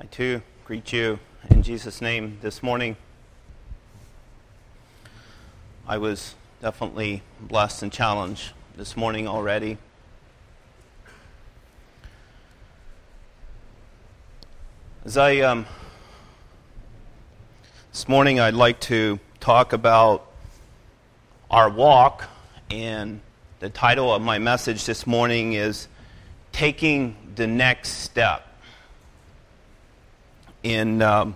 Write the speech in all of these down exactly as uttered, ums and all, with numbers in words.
I too greet you in Jesus' name this morning. I was definitely blessed and challenged this morning already. As I um, this morning, I'd like to talk about our walk, and the title of my message this morning is Taking the Next Step. And um,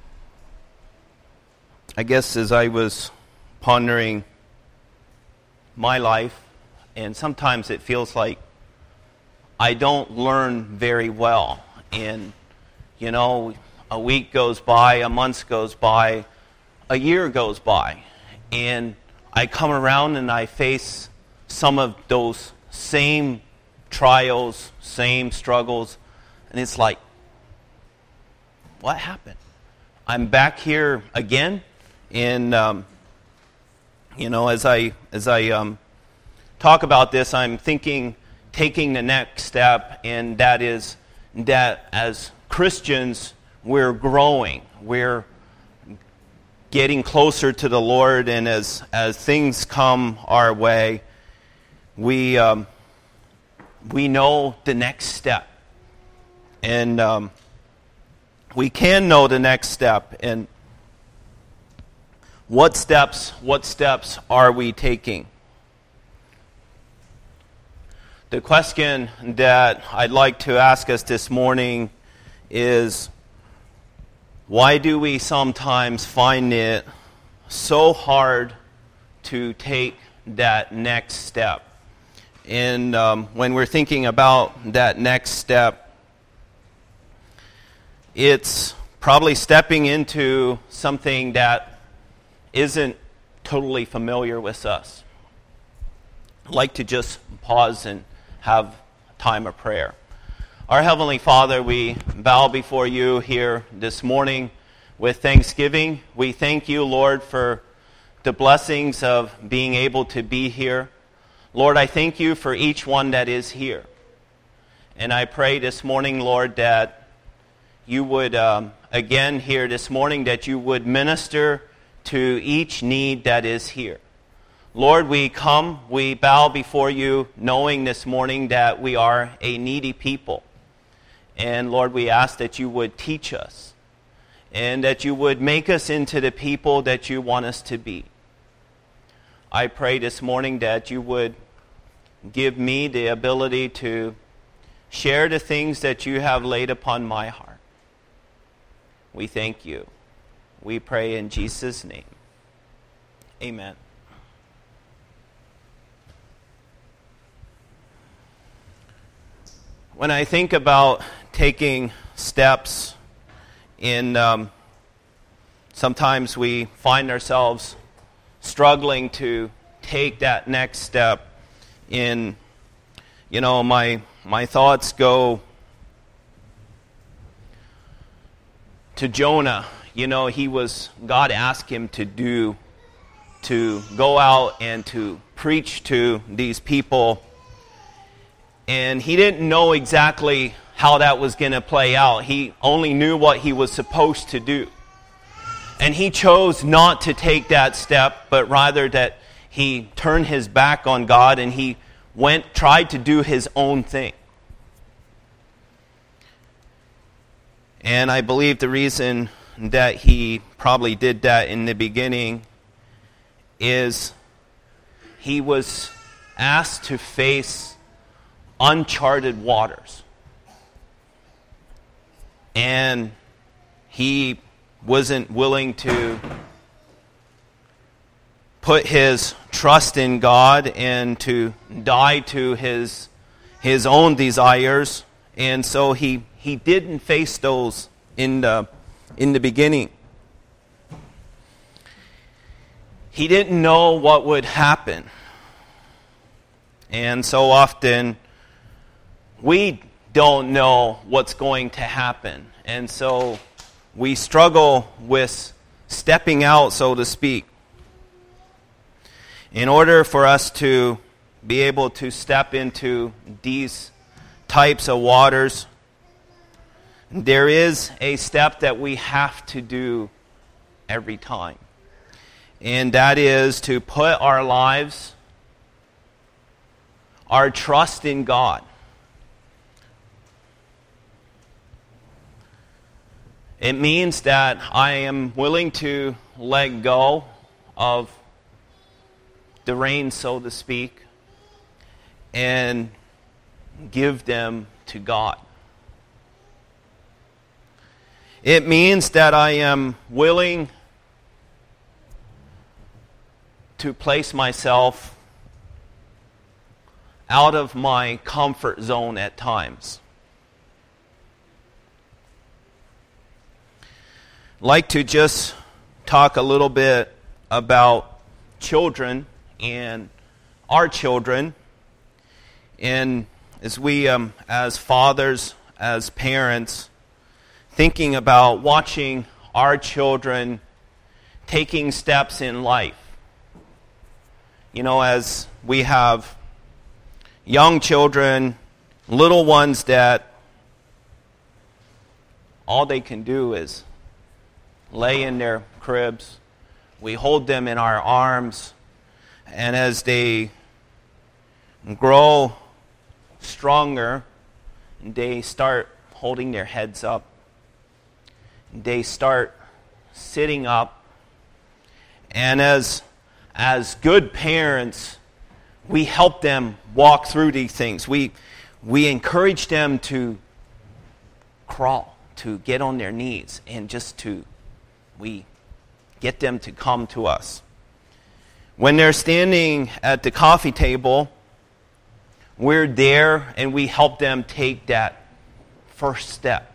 I guess as I was pondering my life, and sometimes it feels like I don't learn very well. And, you know, a week goes by, a month goes by, a year goes by, and I come around and I face some of those same trials, same struggles, and it's like, what happened? I'm back here again, and um, you know, as I as I um, talk about this, I'm thinking taking the next step, and that is that as Christians, we're growing, we're getting closer to the Lord, and as as things come our way, we um, we know the next step, and um, we can know the next step. And what steps? What steps are we taking? The question that I'd like to ask us this morning is, why do we sometimes find it so hard to take that next step? And um, when we're thinking about that next step, it's probably stepping into something that isn't totally familiar with us. I'd like to just pause and have a time of prayer. Our Heavenly Father, we bow before you here this morning with thanksgiving. We thank you, Lord, for the blessings of being able to be here. Lord, I thank you for each one that is here. And I pray this morning, Lord, that you would, um, again here this morning, that you would minister to each need that is here. Lord, we come, we bow before you, knowing this morning that we are a needy people. And Lord, we ask that you would teach us, and that you would make us into the people that you want us to be. I pray this morning that you would give me the ability to share the things that you have laid upon my heart. We thank you. We pray in Jesus' name. Amen. When I think about taking steps in, um, sometimes we find ourselves struggling to take that next step in, you know, my my thoughts go to Jonah. You know, he was, God asked him to do, to go out and to preach to these people, and he didn't know exactly how that was going to play out. He only knew what he was supposed to do. And he chose not to take that step, but rather that he turned his back on God and he went, tried to do his own thing. And I believe the reason that he probably did that in the beginning is he was asked to face uncharted waters. And he wasn't willing to put his trust in God and to die to his his own desires, and so he, he didn't face those in the in the beginning. He didn't know what would happen. And so often we don't know what's going to happen. And so we struggle with stepping out, so to speak. In order for us to be able to step into these types of waters, there is a step that we have to do every time. And that is to put our lives, our trust in God. It means that I am willing to let go of the reins, so to speak, and give them to God. It means that I am willing to place myself out of my comfort zone at times. I'd like to just talk a little bit about children and our children. And as we, um, as fathers, as parents, thinking about watching our children taking steps in life. You know, as we have young children, little ones that all they can do is lay in their cribs. We hold them in our arms, and as they grow stronger, they start holding their heads up. They start sitting up. And as as good parents, we help them walk through these things. We we encourage them to crawl, to get on their knees, and just to we get them to come to us. When they're standing at the coffee table, we're there and we help them take that first step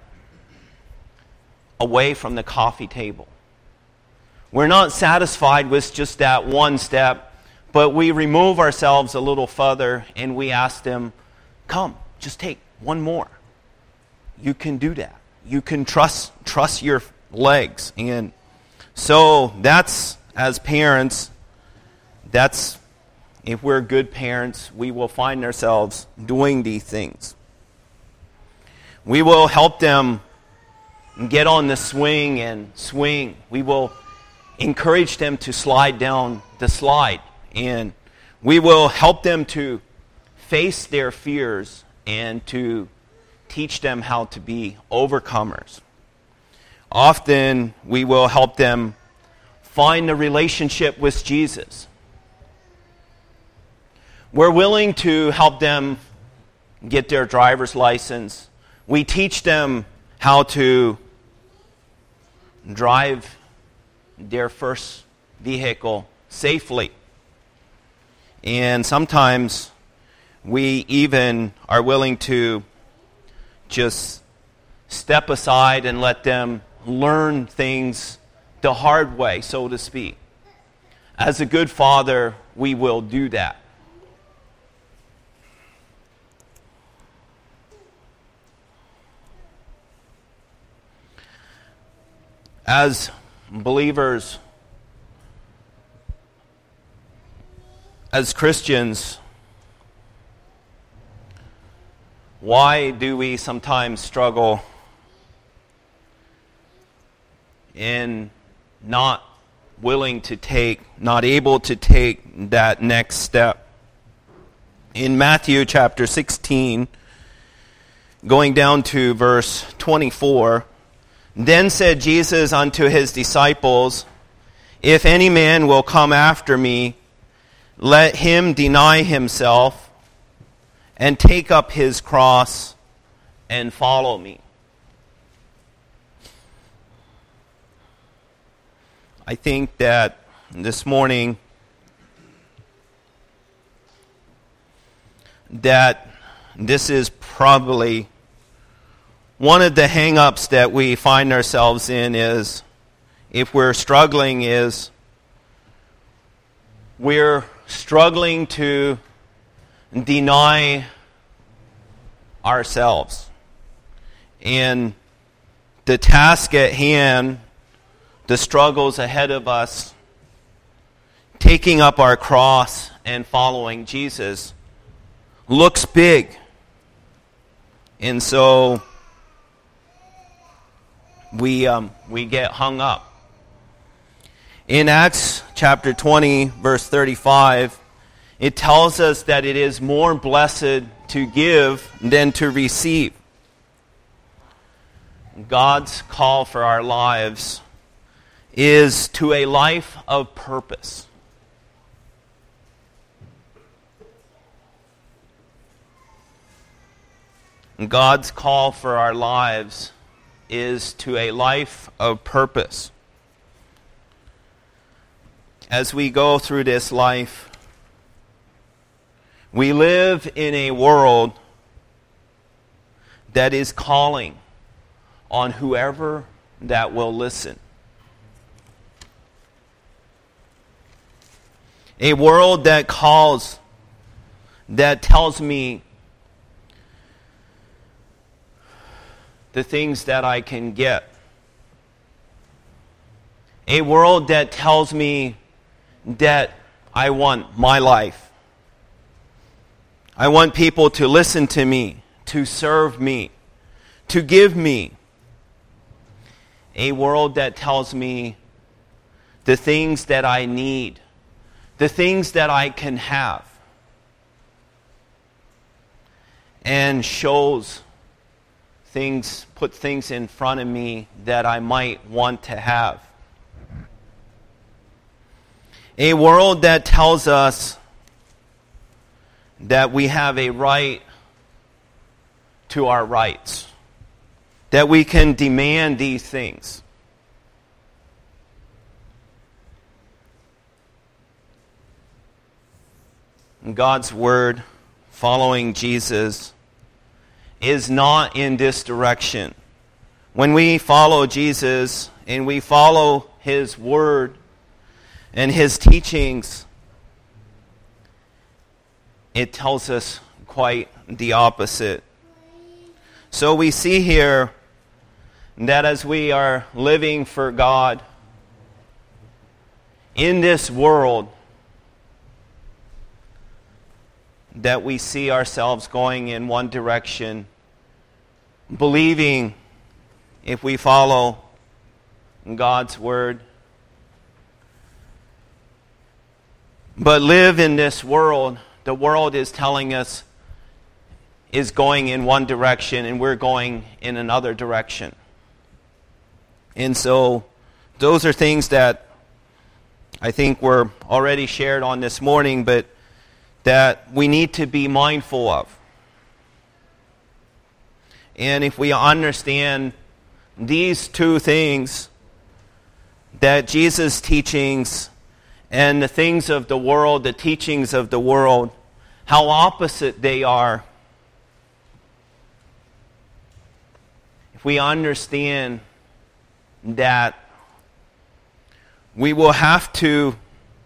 away from the coffee table. We're not satisfied with just that one step, but we remove ourselves a little further and we ask them, come, just take one more. You can do that. You can trust trust your legs. And so that's, as parents, that's, if we're good parents, we will find ourselves doing these things. We will help them get on the swing and swing. We will encourage them to slide down the slide. And we will help them to face their fears and to teach them how to be overcomers. Often we will help them find a relationship with Jesus. We're willing to help them get their driver's license. We teach them how to drive their first vehicle safely. And sometimes we even are willing to just step aside and let them learn things the hard way, so to speak. As a good father, we will do that. As believers, as Christians, why do we sometimes struggle in not willing to take, not able to take that next step? In Matthew chapter sixteen, going down to verse twenty-four, then said Jesus unto his disciples, if any man will come after me, let him deny himself and take up his cross and follow me. I think that this morning that this is probably one of the hang-ups that we find ourselves in, is if we're struggling is we're struggling to deny ourselves. And the task at hand, the struggles ahead of us, taking up our cross and following Jesus, looks big. And so we um, we get hung up. In Acts chapter twenty, verse thirty-five, it tells us that it is more blessed to give than to receive. God's call for our lives is to a life of purpose. God's call for our lives is to a life of purpose. As we go through this life, we live in a world that is calling on whoever that will listen. A world that calls, that tells me the things that I can get. A world that tells me that I want my life. I want people to listen to me, to serve me, to give me. A world that tells me the things that I need, the things that I can have, and shows things, put things in front of me that I might want to have. A world that tells us that we have a right to our rights, that we can demand these things. God's word, following Jesus, is not in this direction. When we follow Jesus and we follow His word and His teachings, it tells us quite the opposite. So we see here that as we are living for God in this world, that we see ourselves going in one direction, believing if we follow God's word, but live in this world, the world is telling us is going in one direction and we're going in another direction. And so those are things that I think were already shared on this morning, but that we need to be mindful of. And if we understand these two things, that Jesus' teachings and the things of the world, the teachings of the world, how opposite they are. If we understand that we will have to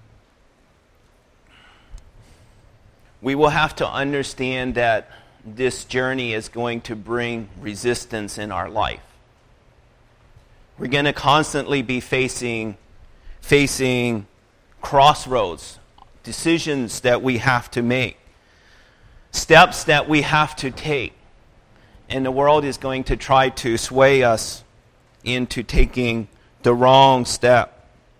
we will have to understand that this journey is going to bring resistance in our life. We're going to constantly be facing facing crossroads, decisions that we have to make, steps that we have to take. And the world is going to try to sway us into taking the wrong step.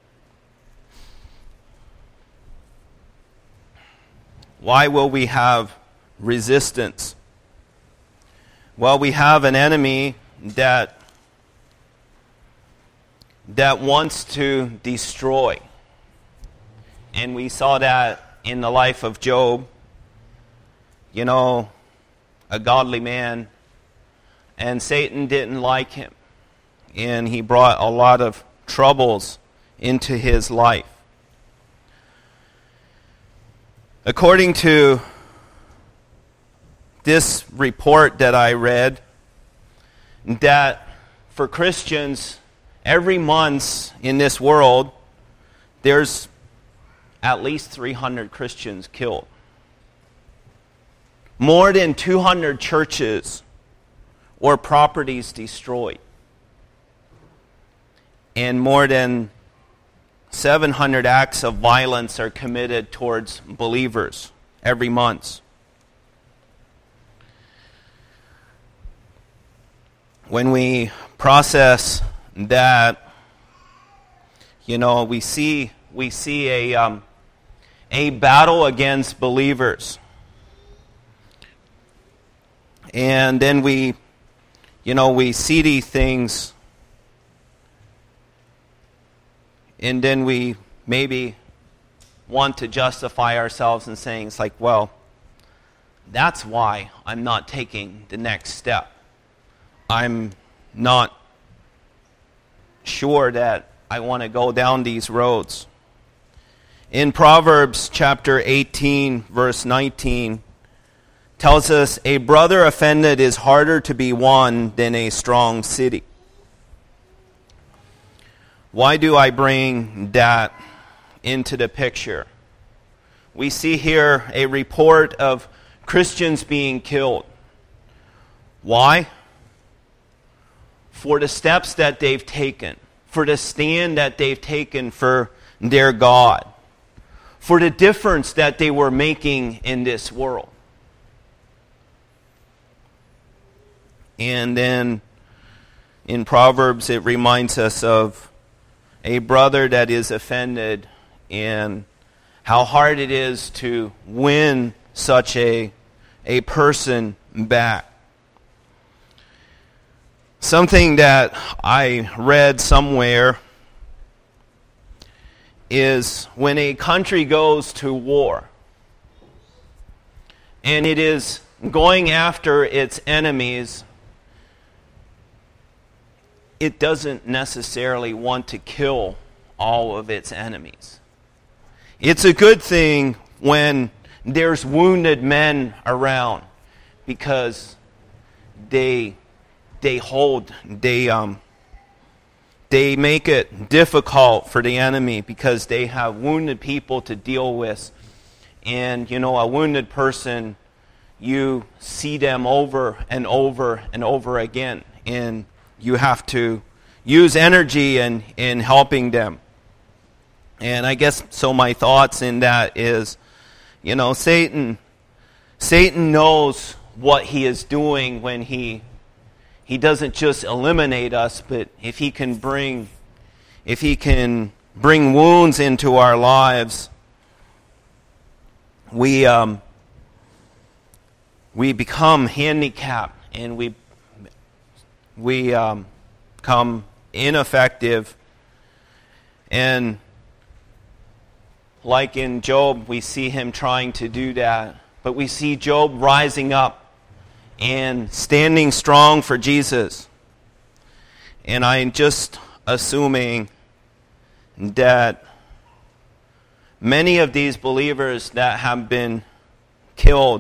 Why will we have resistance? Well, we have an enemy that that wants to destroy. And we saw that in the life of Job. You know, a godly man, and Satan didn't like him. And he brought a lot of troubles into his life. According to this report that I read, that for Christians, every month in this world, there's at least three hundred Christians killed. More than two hundred churches or properties destroyed. And more than seven hundred acts of violence are committed towards believers every month. When we process that, you know, we see we see a um, a battle against believers, and then we, you know, we see these things, and then we maybe want to justify ourselves in saying, it's like, well, that's why I'm not taking the next step. I'm not sure that I want to go down these roads. In Proverbs chapter eighteen, verse nineteen, tells us, a brother offended is harder to be won than a strong city. Why do I bring that into the picture? We see here a report of Christians being killed. Why? For the steps that they've taken, for the stand that they've taken for their God, for the difference that they were making in this world. And then in Proverbs it reminds us of a brother that is offended and how hard it is to win such a, a person back. Something that I read somewhere is when a country goes to war and it is going after its enemies, it doesn't necessarily want to kill all of its enemies. It's a good thing when there's wounded men around, because they they hold they um they make it difficult for the enemy, because they have wounded people to deal with. And you know, a wounded person, you see them over and over and over again, and you have to use energy in, in helping them. And I guess, so my thoughts in that is, you know, Satan, Satan knows what he is doing when he he doesn't just eliminate us, but if he can bring if he can bring wounds into our lives, we um we become handicapped, and we we um, become ineffective. And like in Job, we see him trying to do that. But we see Job rising up and standing strong for Jesus. And I'm just assuming that many of these believers that have been killed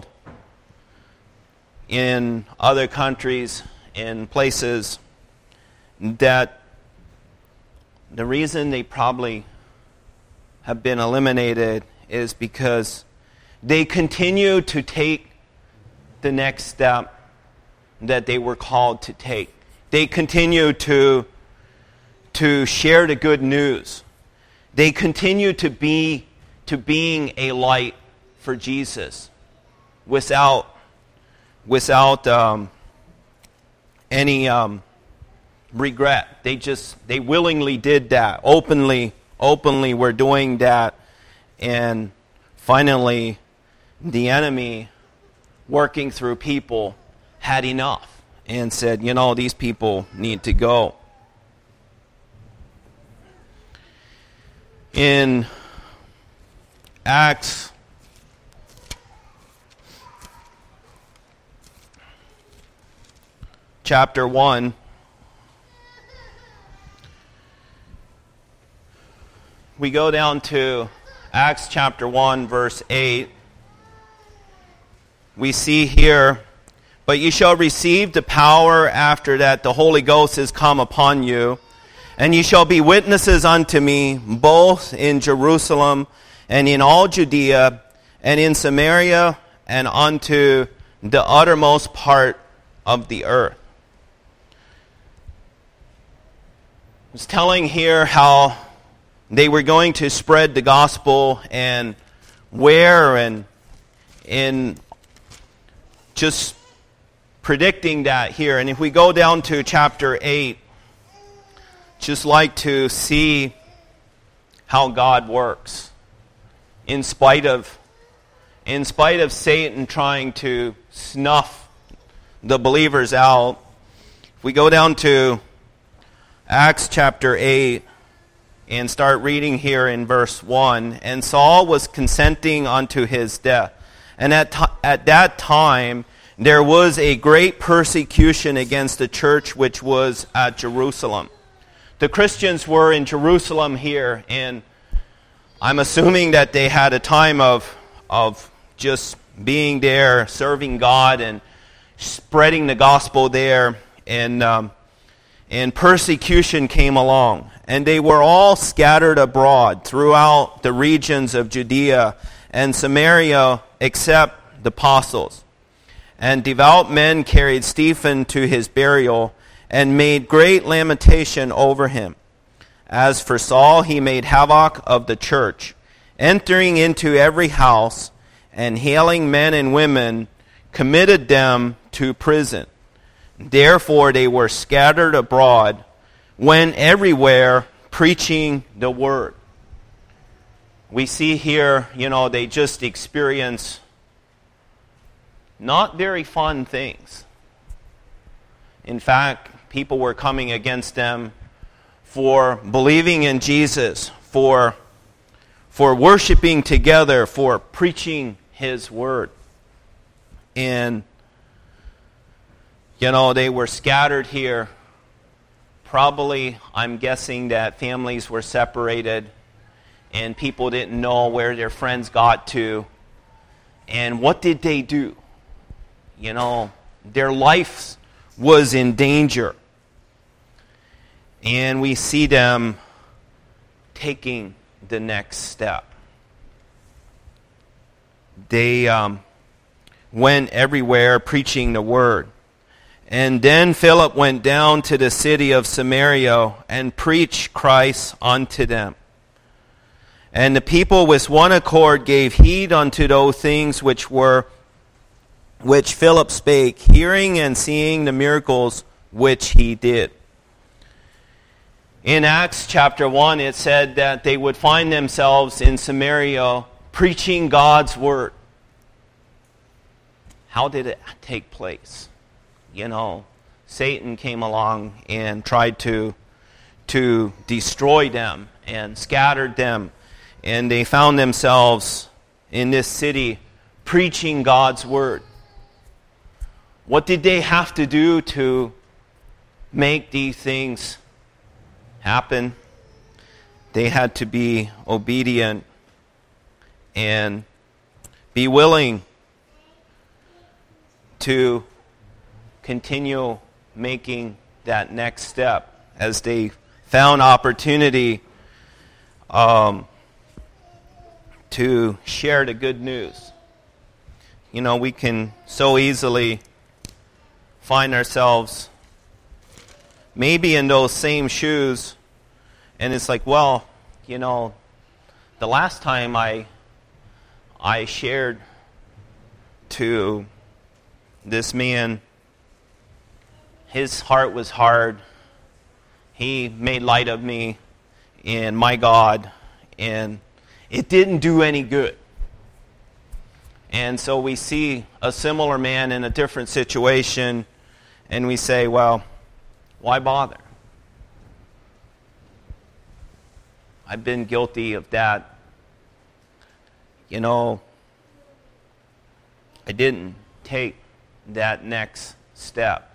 in other countries, in places, that the reason they probably have been eliminated is because they continue to take the next step that they were called to take. They continue to, to share the good news. They continue to be to being a light for Jesus without without um, any um, regret. They just they willingly did that. Openly, openly were doing that. And finally, the enemy, working through people, had enough and said, you know, these people need to go. In Acts chapter one, we go down to Acts chapter one, verse eight. We see here, but you shall receive the power after that the Holy Ghost is come upon you, and ye shall be witnesses unto me, both in Jerusalem and in all Judea and in Samaria and unto the uttermost part of the earth. It's telling here how they were going to spread the gospel, and where, and in just predicting that here. And if we go down to chapter eight, just like to see how God works. In spite of, in spite of Satan trying to snuff the believers out, if we go down to Acts chapter eight and start reading here in verse one, and Saul was consenting unto his death. And at, t- at that time there was a great persecution against the church which was at Jerusalem. The Christians were in Jerusalem here, and I'm assuming that they had a time of of just being there, serving God and spreading the gospel there, and um, and persecution came along. And they were all scattered abroad throughout the regions of Judea and Samaria, except the apostles. And devout men carried Stephen to his burial, and made great lamentation over him. As for Saul, he made havoc of the church, entering into every house, and hailing men and women, committed them to prison. Therefore they were scattered abroad, went everywhere preaching the word. We see here, you know, they just experience not very fun things. In fact, people were coming against them for believing in Jesus, for, for worshiping together, for preaching His word. And, you know, they were scattered here. Probably, I'm guessing that families were separated and people didn't know where their friends got to. And what did they do? You know, their lives was in danger. And we see them taking the next step. They um, went everywhere preaching the word. And then Philip went down to the city of Samaria and preached Christ unto them. And the people with one accord gave heed unto those things which were which Philip spake, hearing and seeing the miracles which he did. In Acts chapter one, it said that they would find themselves in Samaria preaching God's word. How did it take place? You know, Satan came along and tried to, to destroy them and scattered them. And they found themselves in this city preaching God's word. What did they have to do to make these things happen? They had to be obedient and be willing to continue making that next step as they found opportunity um, to share the good news. You know, we can so easily find ourselves maybe in those same shoes, and it's like, well, you know, the last time I I shared to this man, his heart was hard. He made light of me and my God, and it didn't do any good. And so we see a similar man in a different situation, and we say, well, why bother? I've been guilty of that. You know, I didn't take that next step.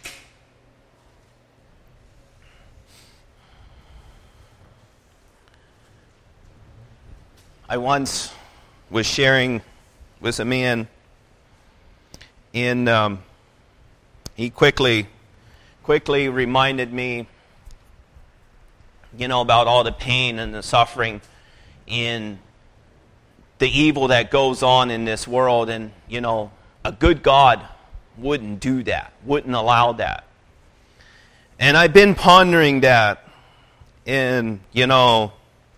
I once was sharing with a man, and um, he quickly, quickly reminded me, you know, about all the pain and the suffering and the evil that goes on in this world. And, you know, a good God wouldn't do that, wouldn't allow that. And I've been pondering that, and, you know,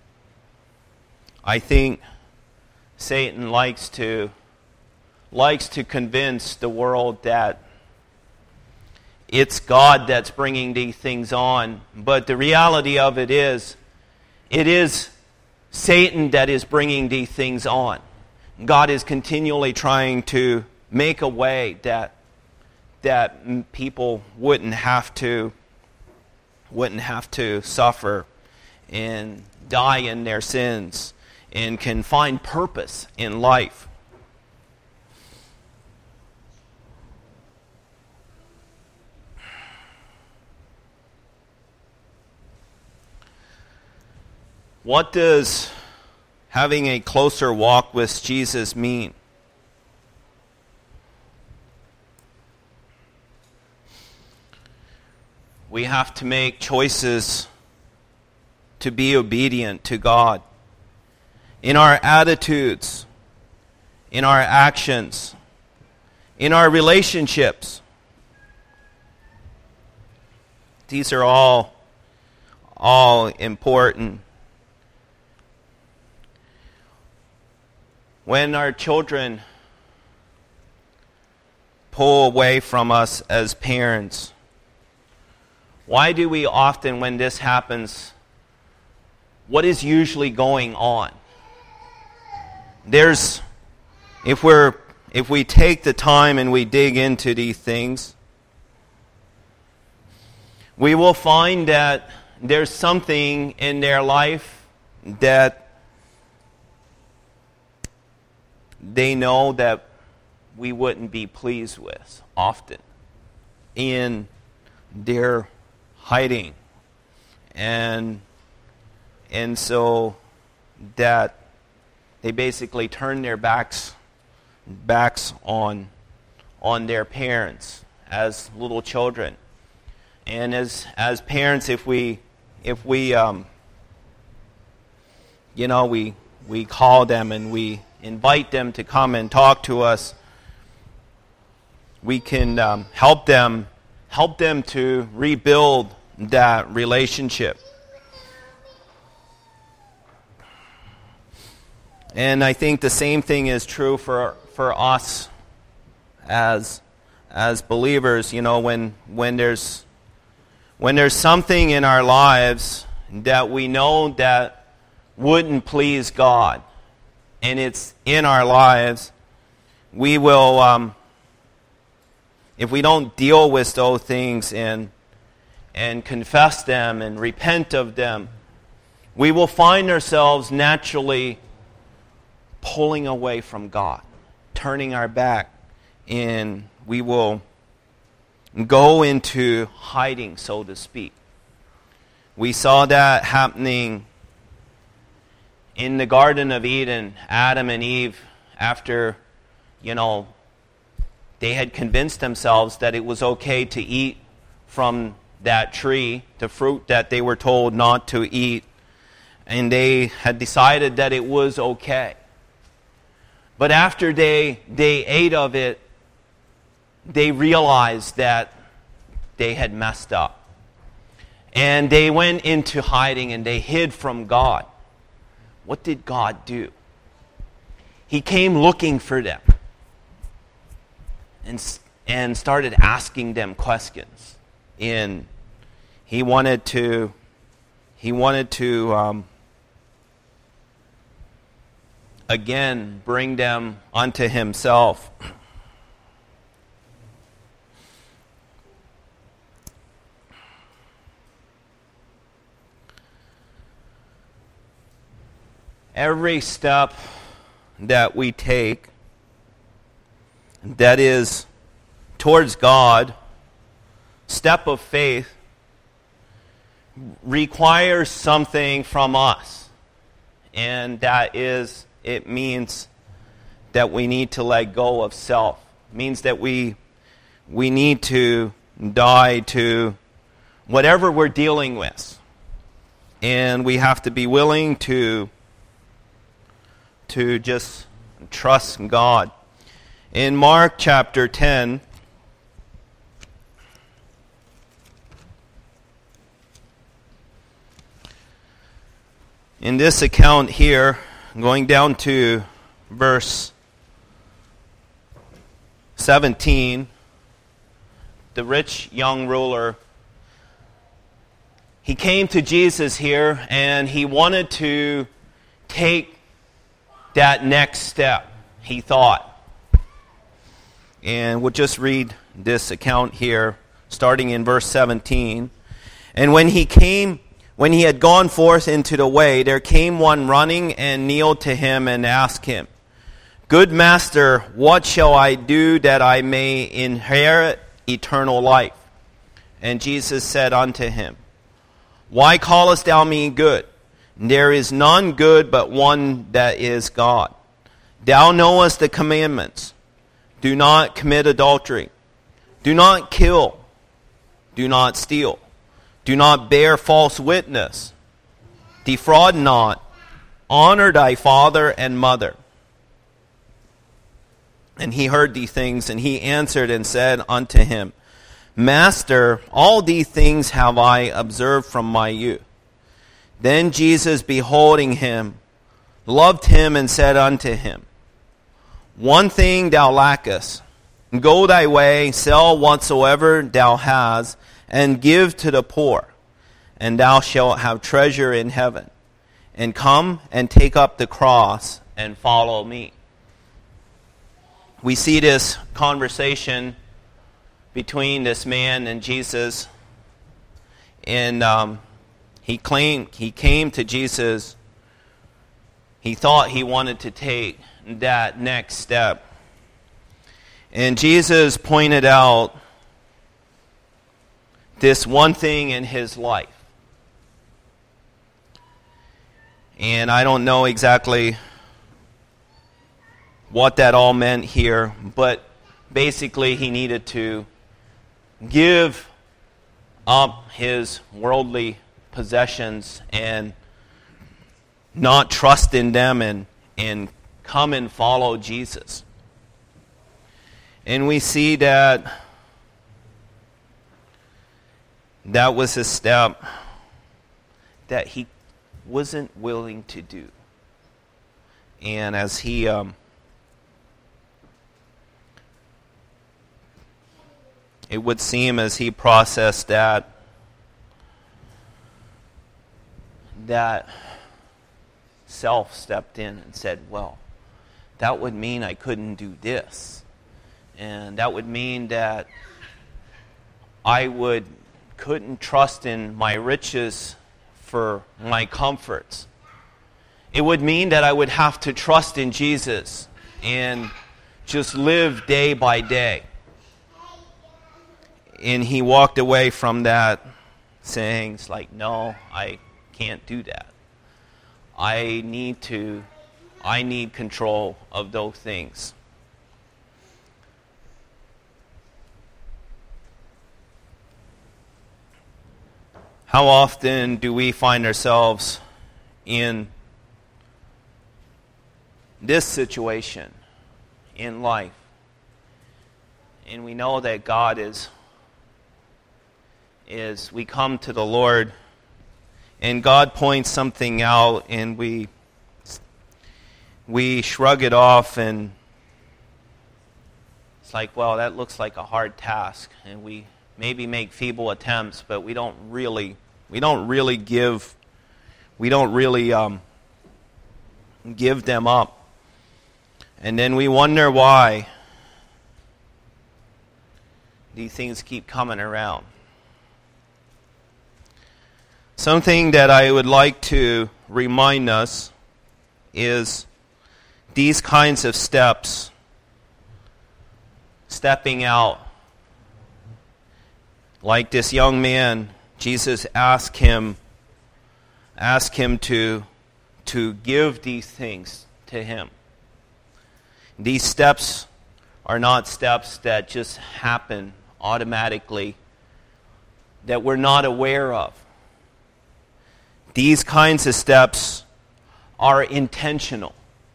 I think Satan likes to likes to convince the world that it's God that's bringing these things on. But the reality of it is, it is Satan that is bringing these things on. God is continually trying to make a way that that people wouldn't have to wouldn't have to suffer and die in their sins and can find purpose in life. What does having a closer walk with Jesus mean? We have to make choices to be obedient to God in our attitudes, in our actions, in our relationships. These are all, all important. When our children pull away from us as parents, why do we often, when this happens, what is usually going on? There's, if we're, if we take the time and we dig into these things, we will find that there's something in their life that they know that we wouldn't be pleased with often. And they're hiding. And and so that they basically turn their backs backs on on their parents as little children. And as as parents, if we if we um you know we we call them and we invite them to come and talk to us, we can um, help them help them to rebuild that relationship. And I think the same thing is true for for us as as believers. You know, when when there's when there's something in our lives that we know that wouldn't please God, and it's in our lives, we will, um, if we don't deal with those things and and confess them and repent of them, we will find ourselves naturally pulling away from God, turning our back, and we will go into hiding, so to speak. We saw that happening in the Garden of Eden. Adam and Eve, after, you know, they had convinced themselves that it was okay to eat from that tree, the fruit that they were told not to eat, and they had decided that it was okay. But after they they ate of it, they realized that they had messed up. And they went into hiding and they hid from God. What did God do? He came looking for them and, and started asking them questions. And he wanted to, he wanted to um, again bring them unto himself. Every step that we take that is towards God, step of faith, requires something from us. And that is, it means that we need to let go of self. It means that we we need to die to whatever we're dealing with. And we have to be willing to to just trust God. In Mark chapter ten, in this account here, going down to verse seventeen, the rich young ruler, he came to Jesus here and he wanted to take that next step, he thought. And we'll just read this account here, starting in verse seventeen. And when he came, when he had gone forth into the way, there came one running and kneeled to him and asked him, Good master, what shall I do that I may inherit eternal life? And Jesus said unto him, Why callest thou me good? There is none good but one, that is God. Thou knowest the commandments. Do not commit adultery. Do not kill. Do not steal. Do not bear false witness. Defraud not. Honor thy father and mother. And he heard these things, and he answered and said unto him, Master, all these things have I observed from my youth. Then Jesus, beholding him, loved him and said unto him, One thing thou lackest. Go thy way, sell whatsoever thou hast, and give to the poor, and thou shalt have treasure in heaven. And come and take up the cross and follow me. We see this conversation between this man and Jesus, and um, he claimed he came to Jesus. He thought he wanted to take that next step, and Jesus pointed out this one thing in his life. And I don't know exactly what that all meant here, but basically he needed to give up his worldly possessions and not trust in them, and, and come and follow Jesus. And we see that that was a step that he wasn't willing to do. And as he um, it would seem as he processed that, that self stepped in and said, well, that would mean I couldn't do this. And that would mean that I would couldn't trust in my riches for my comforts. It would mean that I would have to trust in Jesus and just live day by day. And he walked away from that saying, it's like, no, I can't do that. I need to, I need control of those things. How often do we find ourselves in this situation in life? And we know that God is, is we come to the Lord and God points something out and we we shrug it off, and it's like, well, that looks like a hard task, and we maybe make feeble attempts, but we don't really we don't really give we don't really um, give them up. And then we wonder why these things keep coming around. Something that I would like to remind us is these kinds of steps, stepping out. Like this young man, Jesus asked him, asked him to, to give these things to him. These steps are not steps that just happen automatically, that we're not aware of. These kinds of steps are intentional.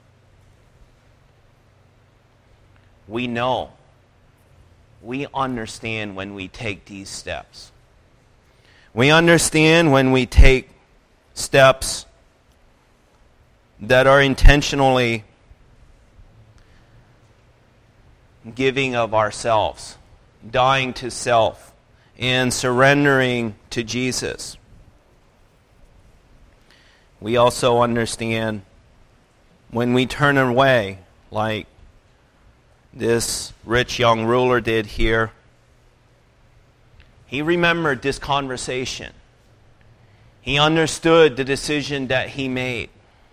We know, we understand when we take these steps. We understand when we take steps that are intentionally giving of ourselves, dying to self and surrendering to Jesus. We also understand when we turn away, like this rich young ruler did here, he remembered this conversation. He understood the decision that he made.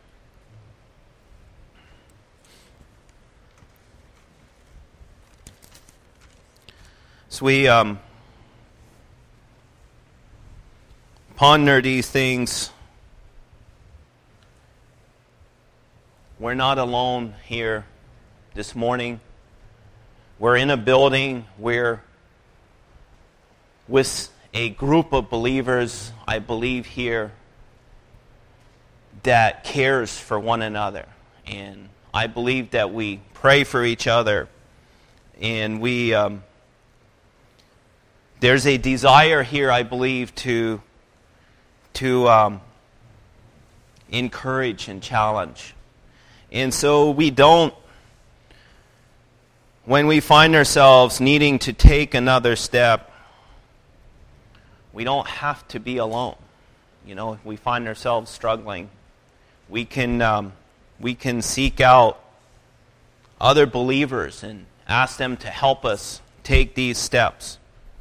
So we um, ponder these things. We're not alone here this morning. We're in a building where with a group of believers, I believe here, that cares for one another. And I believe that we pray for each other. And we, um, there's a desire here, I believe, to, to um, encourage and challenge. And so we don't, when we find ourselves needing to take another step, we don't have to be alone. You know, if we find ourselves struggling, we can um, we can seek out other believers and ask them to help us take these steps.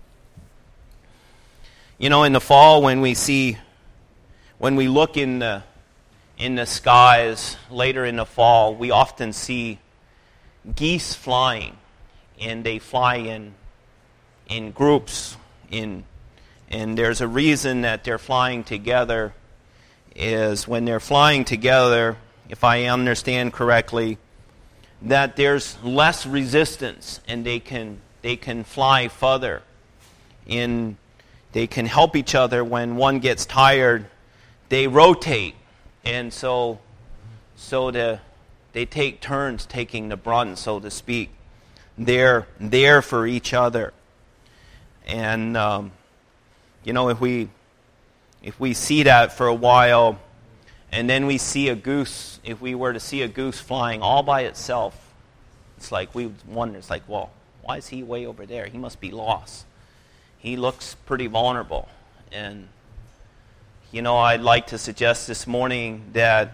You know, in the fall, when we see, when we look in the in the skies later in the fall, we often see geese flying, and they fly in in groups. In and there's a reason that they're flying together. Is when they're flying together, if I understand correctly, that there's less resistance, and they can they can fly further. In they can help each other when one gets tired. They rotate, and so so the they take turns taking the brunt, so to speak. They're there for each other. And um, you know, if we if we see that for a while, and then we see a goose, if we were to see a goose flying all by itself, it's like we wonder, it's like, well, why is he way over there? He must be lost. He looks pretty vulnerable. And you know, I'd like to suggest this morning that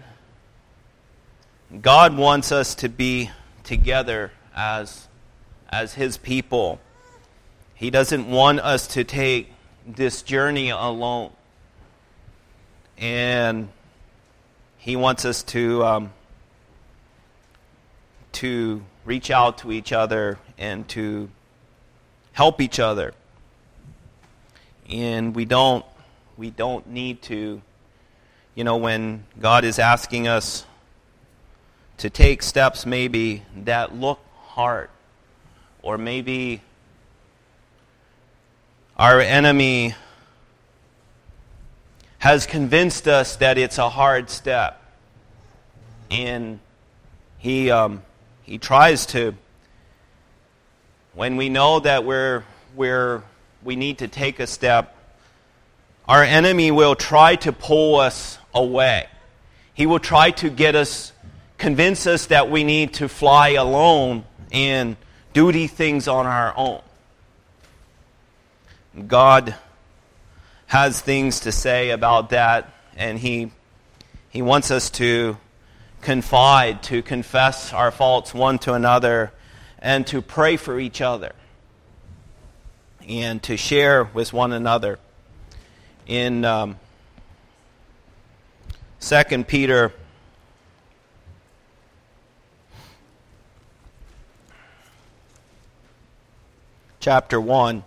God wants us to be together as as His people. He doesn't want us to take this journey alone. And He wants us to um, to reach out to each other and to help each other. And we don't we don't need to, you know, when God is asking us to take steps maybe that look hard, or maybe our enemy has convinced us that it's a hard step, and he um, he tries to. When we know that we're we're we need to take a step, our enemy will try to pull us away. He will try to get us, convince us that we need to fly alone and do these things on our own. God has things to say about that, and He He wants us to confide, to confess our faults one to another, and to pray for each other, and to share with one another. In um, Second Peter chapter one,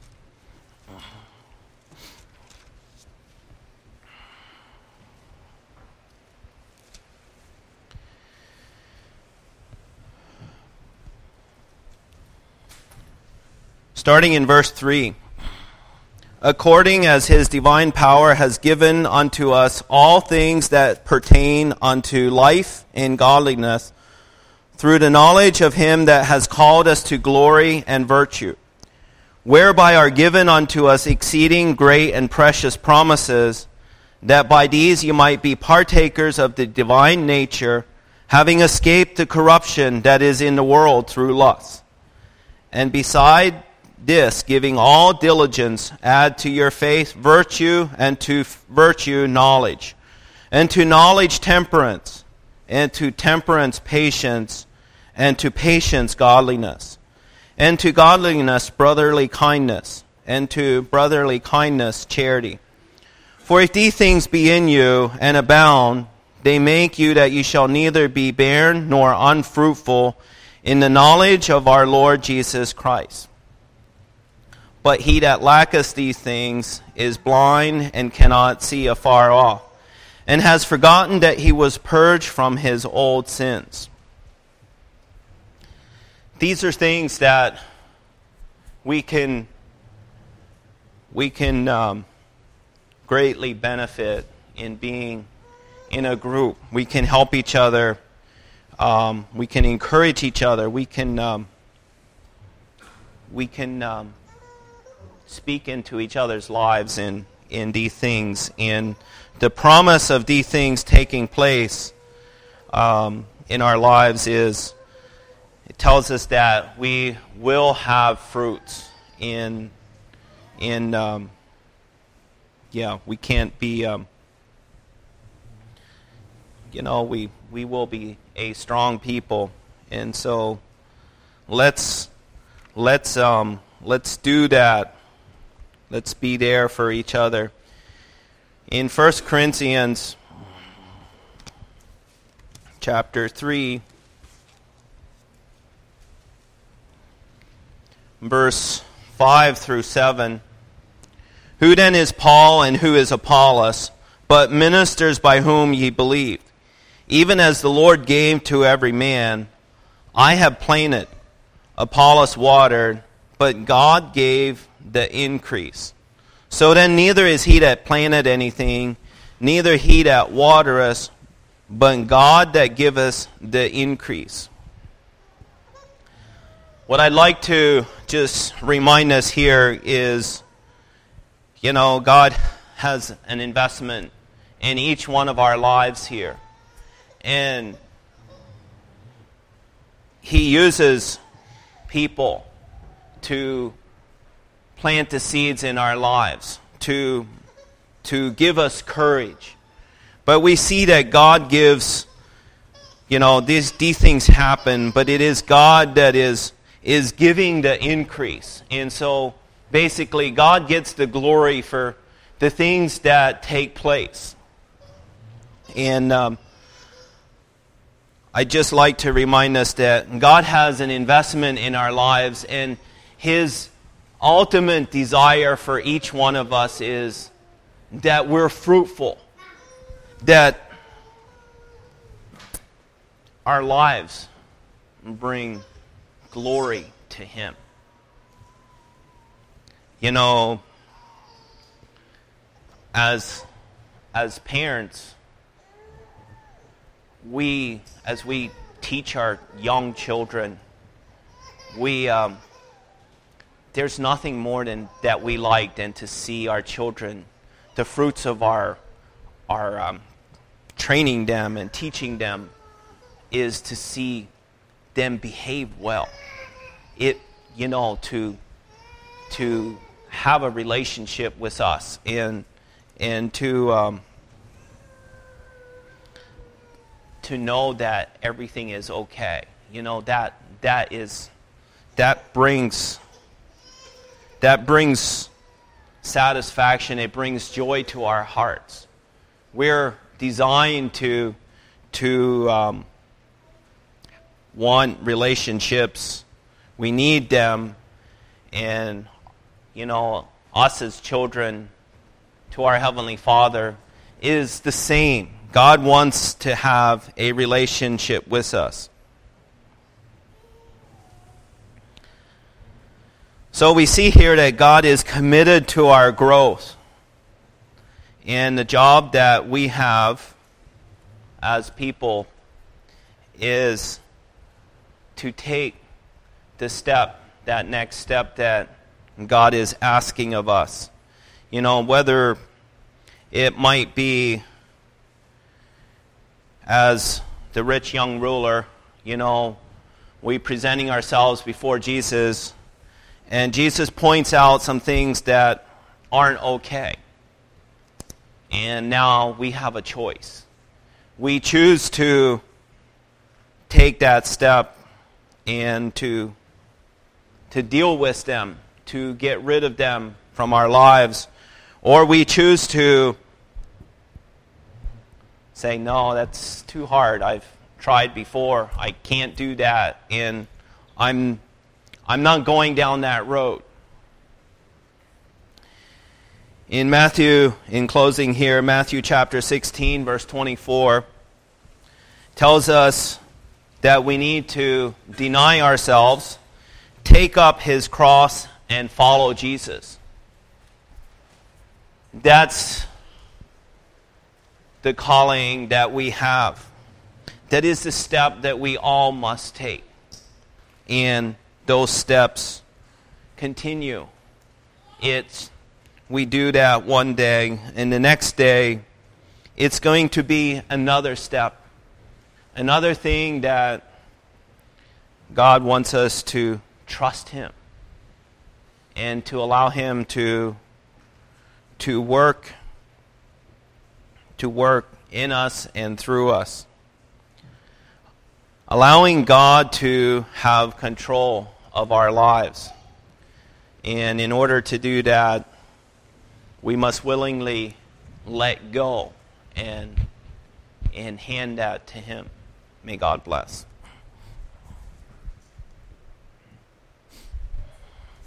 starting in verse three. According as His divine power has given unto us all things that pertain unto life and godliness, through the knowledge of Him that has called us to glory and virtue, whereby are given unto us exceeding great and precious promises, that by these you might be partakers of the divine nature, having escaped the corruption that is in the world through lust. And beside this, giving all diligence, add to your faith virtue, and to virtue knowledge, and to knowledge temperance, and to temperance patience, and to patience godliness, and to godliness brotherly kindness, and to brotherly kindness charity. For if these things be in you and abound, they make you that you shall neither be barren nor unfruitful in the knowledge of our Lord Jesus Christ. But he that lacketh these things is blind and cannot see afar off, and has forgotten that he was purged from his old sins. These are things that we can we can um, greatly benefit in being in a group. We can help each other. Um, we can encourage each other. We can um, we can um, speak into each other's lives in in these things. And the promise of these things taking place um, in our lives is, it tells us that we will have fruits in in um, yeah we can't be um, you know we we will be a strong people. And so let's let's um, let's do that. Let's be there for each other. In First Corinthians chapter three, verse five through seven, who then is Paul and who is Apollos, but ministers by whom ye believed? Even as the Lord gave to every man, I have planted, Apollos watered, but God gave the increase. So then neither is he that planted anything, neither he that watereth, but God that giveth the increase. What I'd like to just remind us here is, you know, God has an investment in each one of our lives here. And he uses people to plant the seeds in our lives, to, to give us courage. But we see that God gives, you know, these, these things happen, but it is God that is, is giving the increase. And so basically God gets the glory for the things that take place. And um, I'd just like to remind us that God has an investment in our lives, and his ultimate desire for each one of us is that we're fruitful, that our lives bring glory to him. You know, as as parents, we, as we teach our young children, we um, there's nothing more than that we like than to see our children, the fruits of our our um, training them and teaching them, is to see them behave well. It, you know, to to have a relationship with us, and and to um, to know that everything is okay. You know, that that is that brings that brings satisfaction. It brings joy to our hearts. We're designed to to um, want relationships. We need them, and you know, us as children to our Heavenly Father is the same. God wants to have a relationship with us. So we see here that God is committed to our growth. And the job that we have as people is to take the step, that next step that God is asking of us. You know, whether it might be as the rich young ruler, you know, we presenting ourselves before Jesus And Jesus points out some things that aren't okay. And now we have a choice. We choose to take that step and to, to deal with them, to get rid of them from our lives. Or we choose to say, no, that's too hard. I've tried before. I can't do that. And I'm, I'm not going down that road. In Matthew, in closing here, Matthew chapter sixteen, verse twenty-four, tells us that we need to deny ourselves, take up his cross, and follow Jesus. That's the calling that we have. That is the step that we all must take. And those steps continue. It's we do that one day, and the next day, it's going to be another step. Another thing that God wants us to trust him and to allow him to, to work, to work in us and through us. Allowing God to have control of our lives. And in order to do that, we must willingly let go and, and hand that to him. May God bless.